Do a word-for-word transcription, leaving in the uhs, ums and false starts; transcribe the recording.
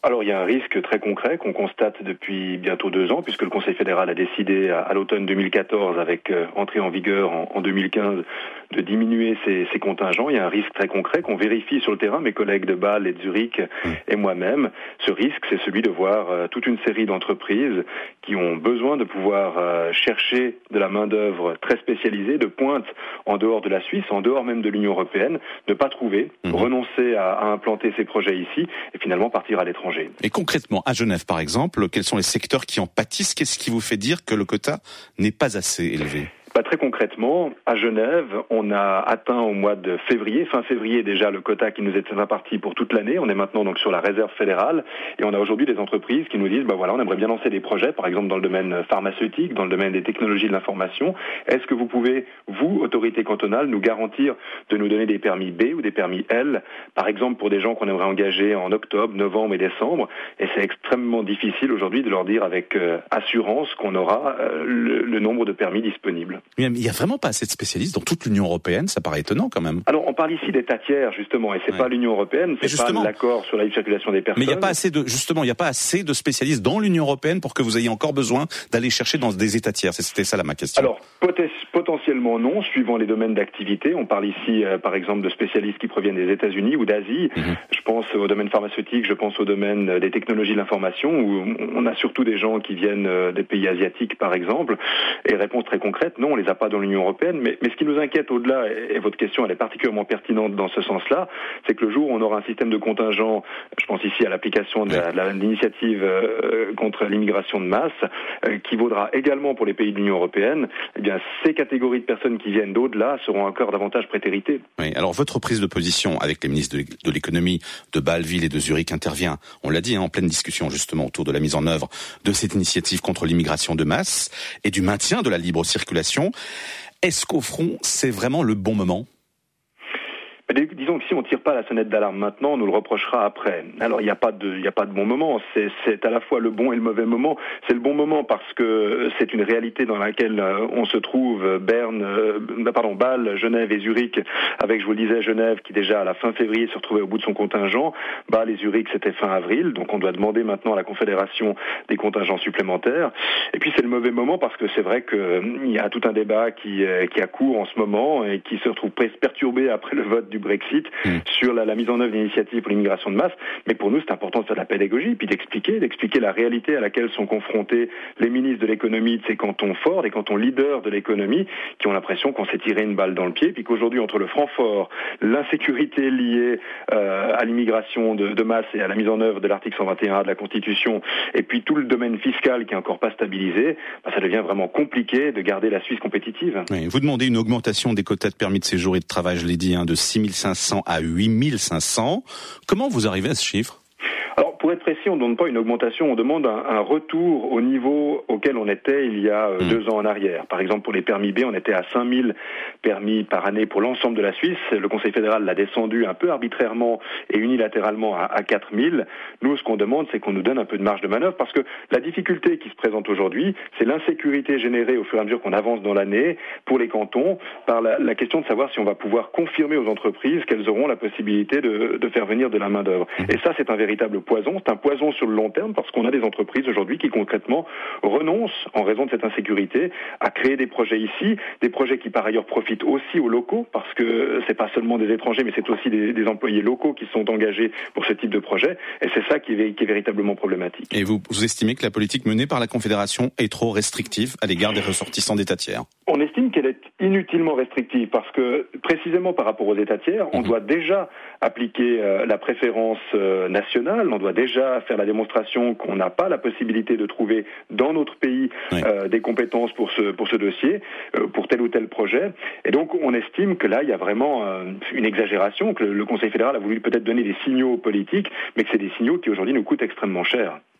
Alors il y a un risque très concret qu'on constate depuis bientôt deux ans, puisque le Conseil fédéral a décidé à, à l'automne deux mille quatorze, avec euh, entrée en vigueur en, en deux mille quinze, de diminuer ces, ces contingents. Il y a un risque très concret qu'on vérifie sur le terrain, mes collègues de Bâle et de Zurich et moi-même. Ce risque, c'est celui de voir euh, toute une série d'entreprises qui ont besoin de pouvoir euh, chercher de la main-d'œuvre très spécialisée, de pointe en dehors de la Suisse, en dehors même de l'Union européenne, ne pas trouver, mmh. renoncer à, à implanter ces projets ici et finalement partir à l'étranger. Et concrètement, à Genève par exemple, quels sont les secteurs qui en pâtissent? Qu'est-ce qui vous fait dire que le quota n'est pas assez élevé? Bah, très concrètement, à Genève, on a atteint au mois de février, fin février déjà, le quota qui nous était imparti pour toute l'année. On est maintenant donc sur la réserve fédérale et on a aujourd'hui des entreprises qui nous disent bah voilà, on aimerait bien lancer des projets, par exemple dans le domaine pharmaceutique, dans le domaine des technologies de l'information. Est-ce que vous pouvez, vous, autorité cantonale, nous garantir de nous donner des permis B ou des permis L, par exemple pour des gens qu'on aimerait engager en octobre, novembre et décembre? Et c'est extrêmement difficile aujourd'hui de leur dire avec euh, assurance qu'on aura euh, le, le nombre de permis disponibles. Mais il n'y a vraiment pas assez de spécialistes dans toute l'Union européenne, ça paraît étonnant quand même. Alors on parle ici d'États tiers justement, et c'est ouais. pas l'Union européenne, c'est pas l'accord sur la libre circulation des personnes. Mais il n'y a pas assez de, justement, il n'y a pas assez de spécialistes dans l'Union européenne pour que vous ayez encore besoin d'aller chercher dans des États tiers. C'était ça là ma question. Alors pot- potentiellement non, suivant les domaines d'activité. On parle ici euh, par exemple de spécialistes qui proviennent des États-Unis ou d'Asie. Mm-hmm. Je pense au domaine pharmaceutique, je pense au domaine des technologies de l'information, où on a surtout des gens qui viennent euh, des pays asiatiques par exemple. Et réponse très concrète, non, on les a pas dans l'Union européenne, mais, mais ce qui nous inquiète au-delà, et, et votre question elle est particulièrement pertinente dans ce sens-là, c'est que le jour où on aura un système de contingent, je pense ici à l'application de, la, de, la, de l'initiative euh, contre l'immigration de masse, euh, qui vaudra également pour les pays de l'Union européenne, eh bien ces catégories de personnes qui viennent d'au-delà seront encore davantage prétéritées. Oui, alors votre prise de position avec les ministres de, de l'économie de Bâle, Ville et de Zurich intervient, on l'a dit, hein, en pleine discussion justement autour de la mise en œuvre de cette initiative contre l'immigration de masse et du maintien de la libre circulation. Est-ce qu'au front, c'est vraiment le bon moment ? Disons que si on ne tire pas la sonnette d'alarme maintenant, on nous le reprochera après. Alors il n'y a pas de, il n'y a pas de bon moment. C'est, c'est à la fois le bon et le mauvais moment. C'est le bon moment parce que c'est une réalité dans laquelle on se trouve. Berne, euh, pardon, Bâle, Genève et Zurich. Avec, je vous le disais, Genève qui déjà à la fin février se retrouvait au bout de son contingent. Bâle et Zurich c'était fin avril. Donc on doit demander maintenant à la Confédération des contingents supplémentaires. Et puis c'est le mauvais moment parce que c'est vrai qu'il y a tout un débat qui, qui a cours en ce moment et qui se retrouve perturbé après le vote du Brexit mmh. sur la, la mise en œuvre d'initiatives pour l'immigration de masse. Mais pour nous, c'est important de faire de la pédagogie, puis d'expliquer, d'expliquer la réalité à laquelle sont confrontés les ministres de l'économie de ces cantons forts, des cantons leaders de l'économie, qui ont l'impression qu'on s'est tiré une balle dans le pied, puis qu'aujourd'hui, entre le franc fort, l'insécurité liée euh, à l'immigration de, de masse et à la mise en œuvre de l'article cent vingt et un A de la Constitution, et puis tout le domaine fiscal qui est encore pas stabilisé, bah, ça devient vraiment compliqué de garder la Suisse compétitive. Oui, vous demandez une augmentation des quotas de permis de séjour et de travail, je l'ai dit, hein, de six mille cinq cents à huit mille cinq cents. Comment vous arrivez à ce chiffre ? Alors, pour être précis, on ne demande pas une augmentation, on demande un, un retour au niveau auquel on était il y a euh, mmh. deux ans en arrière. Par exemple, pour les permis B, on était à cinq mille permis par année pour l'ensemble de la Suisse. Le Conseil fédéral l'a descendu un peu arbitrairement et unilatéralement à, à quatre mille. Nous, ce qu'on demande, c'est qu'on nous donne un peu de marge de manœuvre parce que la difficulté qui se présente aujourd'hui, c'est l'insécurité générée au fur et à mesure qu'on avance dans l'année pour les cantons par la, la question de savoir si on va pouvoir confirmer aux entreprises qu'elles auront la possibilité de, de faire venir de la main-d'œuvre. Mmh. Et ça, c'est un véritable poison. C'est un poison sur le long terme parce qu'on a des entreprises aujourd'hui qui concrètement renoncent en raison de cette insécurité à créer des projets ici, des projets qui par ailleurs profitent aussi aux locaux parce que c'est pas seulement des étrangers mais c'est aussi des, des employés locaux qui sont engagés pour ce type de projet et c'est ça qui est, qui est véritablement problématique. Et vous, vous estimez que la politique menée par la Confédération est trop restrictive à l'égard des ressortissants d'États tiers ? On estime qu'elle est inutilement restrictive parce que précisément par rapport aux États tiers, on mmh. doit déjà appliquer euh, la préférence euh, nationale, on doit déjà faire la démonstration qu'on n'a pas la possibilité de trouver dans notre pays oui. euh, des compétences pour ce pour ce dossier, euh, pour tel ou tel projet. Et donc on estime que là il y a vraiment euh, une exagération, que le, le Conseil fédéral a voulu peut-être donner des signaux politiques, mais que c'est des signaux qui aujourd'hui nous coûtent extrêmement cher.